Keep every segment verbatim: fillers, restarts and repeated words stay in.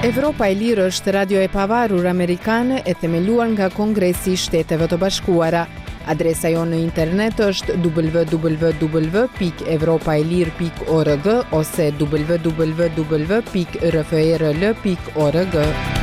Evropa e Lirë është radio e pavarur amerikane e themeluar nga Kongresi i Shteteve të Bashkuara. Adresa jonë në internet është w w w pikë evropaelir pikë org ose w w w pikë r f e r l pikë org.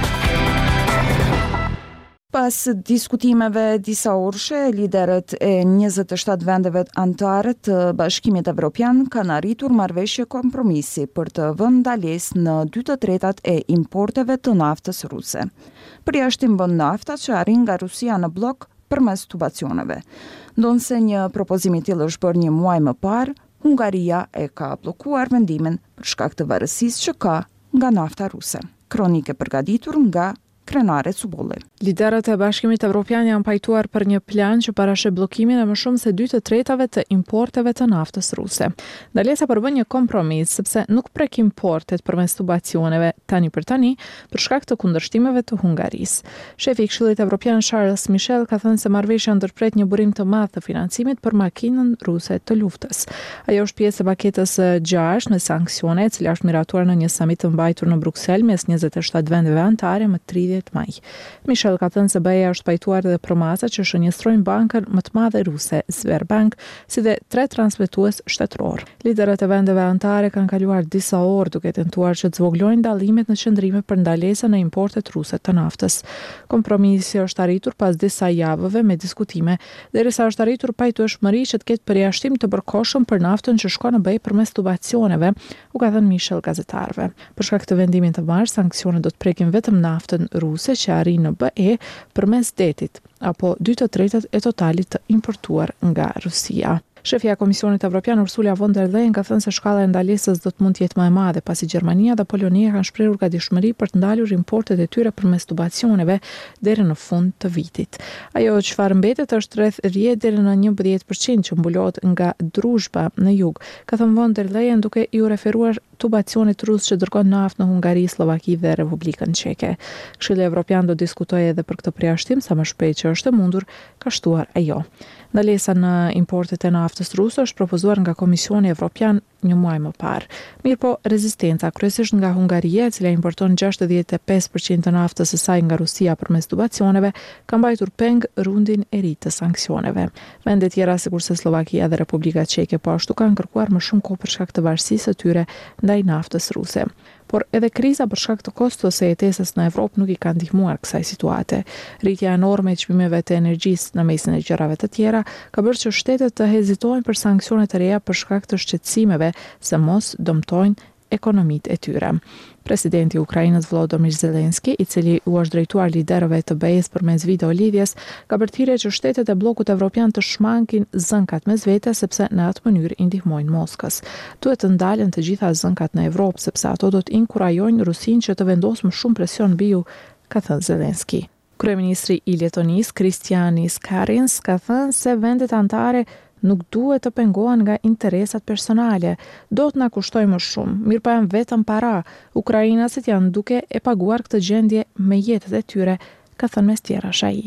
Pas diskutimeve disa orëshe, liderët e njëzet e shtatë vendeve anëtare të Bashkimit Evropian kanë arritur marrëveshje kompromisi për të vënë ndalesë në dy të tretat e importeve të naftës ruse. Përjashtim bën nafta që arrin nga Rusia në blok përmes tubacioneve. Ndonse një propozim i tillë është bërë një muaj më parë, Hungaria e ka bllokuar vendimin për shkak të varësisë që ka nga nafta ruse. Kronike përgatitur nga Krenare Cubolli. Liderët e Bashkimit Evropian janë pajtuar për një plan që parashë bllokimin e më shumë se dy të tretave të importeve të naftës ruse. Ndalesa përbën një kompromis sepse nuk prek importet përmes tubacioneve tani për tani për shkak të kundërshtimeve të Hungarisë. Shefi i Këshillit Evropian Charles Michel ka thënë se marrëveshja ndërpret një burim të madh të financimit për makinën ruse të luftës. Ajo është pjesë e paketës gjashtë me sanksione, e cila është miratuar në një samit të mbajtur në Bruksel mes njëzet e shtatë vendeve anëtare më tridhjetë maj. Michel ka thënë se B E A është pajtuar edhe për masa që shënjestrojnë bankën më të madhe ruse, Sberbank, si dhe tre transmetues shtetëror. Liderët e vendeve anëtare kanë kaluar disa orë duke tentuar që të zvoglojnë dallimet në qëndrime për ndalesën e importet ruse të naftës. Kompromisi është arritur pas disa javëve me diskutime, derisa është arritur pajtueshmëri që të ketë përjashtim të përkohshëm për naftën që shkon në B E përmes tubacioneve, u ka thënë Michel gazetarëve. Për shkak të vendimit të marrë, sanksionet do të prekin vetëm naftën ruse që arrin në B E përmes detit, apo dy të tretat e totalit të importuar nga Rusia. Shefja e Komisionit Evropian Ursula von der Leyen ka thënë se shkalla e ndalesës do të mund të jetë më e madhe pasi Gjermania dhe Polonia kanë shprehur gatishmëri për të ndalur importet e tyre përmes tubacioneve deri në fund të vitit. Ajo çfarë mbetet është rreth dhjetë deri në njëmbëdhjetë përqind që mbulohet nga Druzhba në jug, ka thënë von der Leyen duke iu referuar tubacionit rus që dërgon naftë në Hungari, Slovaki dhe Republikën Çeke. Këshilli Evropian do diskutojë edhe për këtë përjashtim sa më shpejt që është e mundur, ka shtuar ajo. Ndalesa në importet e naftës ruse është propozuar nga Komisioni Evropian një muaj më parë. Mirë po, rezistenca, kryesisht nga Hungaria, e cila importon gjashtëdhjetë e pesë përqind të naftës së saj nga Rusia përmes tubacioneve, ka mbajtur peng rundin e ri të sanksioneve. Vende tjera sikurse Slovakia dhe Republika Çeke po ashtu kanë kërkuar më shumë kohë për shkak të varësisë së tyre ndaj naftës ruse. Por edhe kriza për shkak të kostos së jetesës në Evropë nuk i ka ndihmuar kësaj situate. Rritja enorme e çmimeve të energjisë në mesin e gjërave të tjera ka bërë që shtetet të hezitojnë për sanksione të reja për shkak të shqetësimeve se mos dëmtojnë ekonomitë e tyre. Presidenti i Ukrainës Volodymyr Zelensky, i cili u është drejtuar liderëve të B E-s përmes video lidhjes, ka bërë thirrje që shtetet e bllokut evropian të shmankin zënkat mes vete sepse në atë mënyrë i ndihmojnë Moskës. Duhet të ndalen të gjitha zënkat në Evropë sepse ato do të inkurajojnë Rusinë që të vendosë më shumë presion mbi ju, ka thënë Zelensky. Kryeministri i Letonisë Kristianis Karins ka thënë se vendet anëtare nuk duhet të pengohen nga interesat personale. Do të na kushtoj më shumë, mirë po janë vetëm para. Ukrainasit janë duke e paguar këtë gjendje me jetët e tyre, ka thënë mes tjerash ai.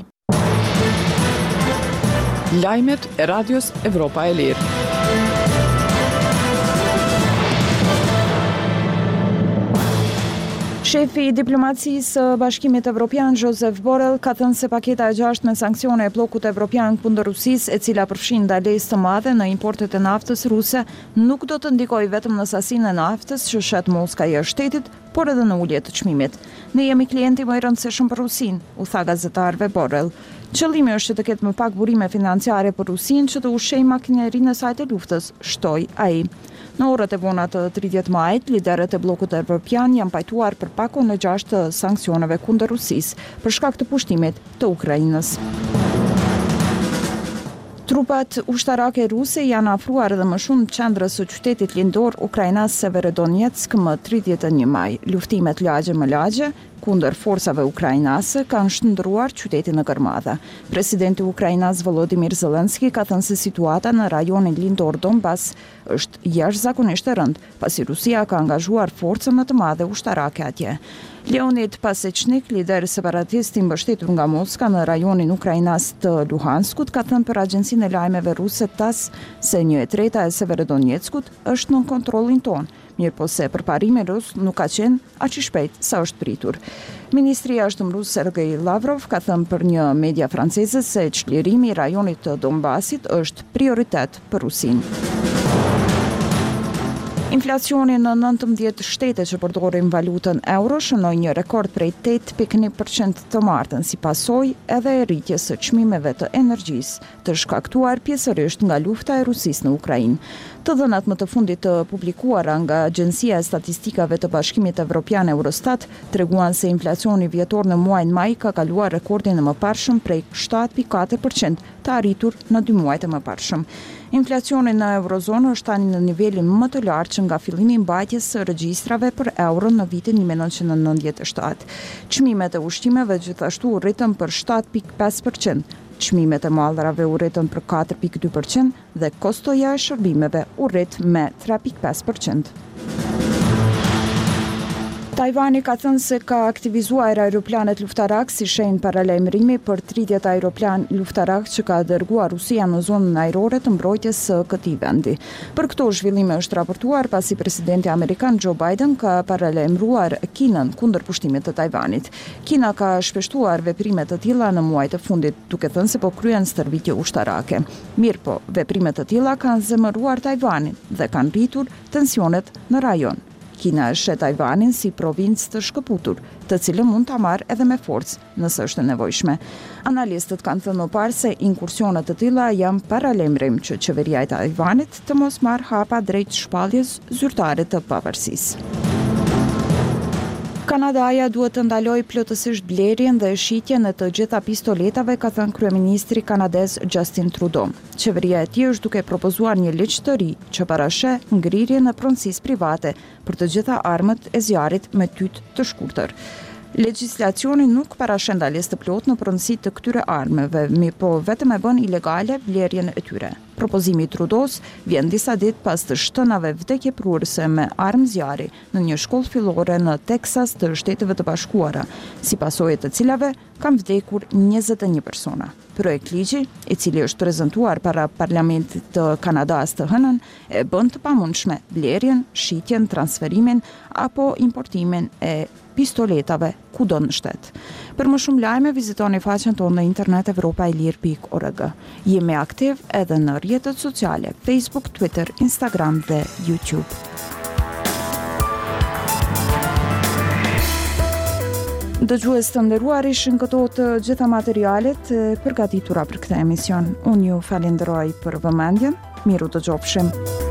Lajmet e Radios Evropa e Lirë. Shefi i diplomacisë së Bashkimit Evropian Josep Borrell ka thënë se paketa e gjashtë me sanksione e bllokut evropian kundër Rusisë, e cila përfshin ndalesë të madhe në importet e naftës ruse, nuk do të ndikojë vetëm në sasinë e naftës që shet Moska jashtë shtetit, por edhe në ulje të çmimit. Ne jemi klienti më i rëndësishëm për Rusinë, u tha gazetarëve Borrell. Qëllimi është që të ketë më pak burime financiare për Rusinë që të ushqejë makinerinë e saj të luftës, shtoi ai. Në orët e vona të tridhjetë majit, liderët e bllokut evropian janë pajtuar për pakon e gjashtë të sanksioneve kundër Rusisë për shkak të pushtimit të Ukrainës. Trupat ushtarake ruse janë afruar edhe më shumë qendrës së qytetit lindor ukrainas Severodonetsk më tridhjetë e një maj. Luftimet lagje më lagje kundër forcave ukrainase kanë shndruar qytetin në gërmadha. Presidenti i Ukrainës Volodymyr Zelensky ka thënë se situata në rajonin lindor Donbas është jashtëzakonisht e rëndë, pasi Rusia ka angazhuar forca më të madhe ushtarake atje. Leonid Pasechnik, lider separatist i mbështetur nga Moska në rajonin ukrainas të Luhanskut, ka thënë për agjencinë e lajmeve ruse TASS se një e treta e Severodonetskut është në kontrollin tonë, mirë po se përparimi rus nuk ka qenë aq i shpejt sa është pritur. Ministri i jashtëm rus Sergej Lavrov ka thënë për një media franceze se çlirimi i rajonit të Donbasit është prioritet për Rusinë. Inflacioni në nëntëmbëdhjetë shtete që përdorin valutën euro shënoi një rekord prej tetë pikë një përqind të martën, si pasojë edhe e rritjes së çmimeve të energjisë, të shkaktuar pjesërisht nga lufta e Rusisë në Ukrainë. Të dhënat më të fundit të publikuara nga Agjencia e Statistikave të Bashkimit Evropian Eurostat treguan se inflacioni vjetor në muajin maj ka kaluar rekordin e mëparshëm prej shtatë pikë katër përqind të arritur në dy muajt e mëparshëm. Inflacioni në Eurozonë është tani në nivelin më të lartë që nga fillimi i mbajtjes së regjistrave për euron në vitin një mijë e nëntëqind e nëntëdhjetë e shtatë. Çmimet e ushqimeve gjithashtu u rritën për shtatë pikë pesë përqind. Çmimet e mallrave u rritën për katër pikë dy përqind dhe kostoja e shërbimeve u rrit me tre pikë pesë përqind. Tajvani ka thënë se ka aktivizuar aeroplanet luftarak si shenjë paralajmërimi për tridhjetë aeroplan luftarak që ka dërguar Rusia në zonën ajrore të mbrojtjes së këtij vendi. Për këto zhvillime është raportuar pasi presidenti amerikan Joe Biden ka paralajmëruar Kinën kundër pushtimit të Tajvanit. Kina ka shpeshtuar veprime të tilla në muajt e fundit, duke thënë se po kryen stërvitje ushtarake. Mirë po, veprime të tilla kanë zemëruar Tajvanin dhe kanë rritur tensionet në rajon. Kina e shet Tajvanin si provincë të shkëputur, të cilën mund ta marrë edhe me forcë nëse është e nevojshme. Analistët kanë thënë më parë se inkursionet të tilla janë paralajmërim që qeveria e Tajvanit të mos marrë hapa drejt shpalljes zyrtare të pavarësisë. Kanadaja duhet të ndalojë plotësisht blerjen dhe shitjen e të gjitha pistoletave, ka thënë kryeministri kanadez Justin Trudeau. Qeveria e tij është duke propozuar një ligj të ri që parasheh ngrirjen e pronësisë private për të gjitha armët e zjarrit me tyt të shkurtër. Legjislacioni nuk parasheh ndalesë të plotë në pronësi të këtyre armëve, mirë po vetëm e bën ilegale blerjen e tyre. Propozimi i Trudeaus vjen disa ditë pas të shtënave vdekjeprurëse me armë zjarri në një shkollë fillore në Texas të Shteteve të Bashkuara, si pasojë të cilave kanë vdekur njëzet e një persona. Projekt ligji, i cili është prezantuar para Parlamentit të Kanadas të hënën, e bën të pamundshme blerjen, shitjen, transferimin apo importimin e pistoletave kudo në shtet. Për më shumë lajme, vizitoni faqen tonë në internet evropailir pikë org. Jemi aktiv edhe në rrjetet sociale, Facebook, Twitter, Instagram dhe YouTube. Dëgjues të nderuar, ishin këto të gjitha materialet përgatitura për këtë emision. Unë ju falenderoj për vëmendjen, miru dëgjofshim.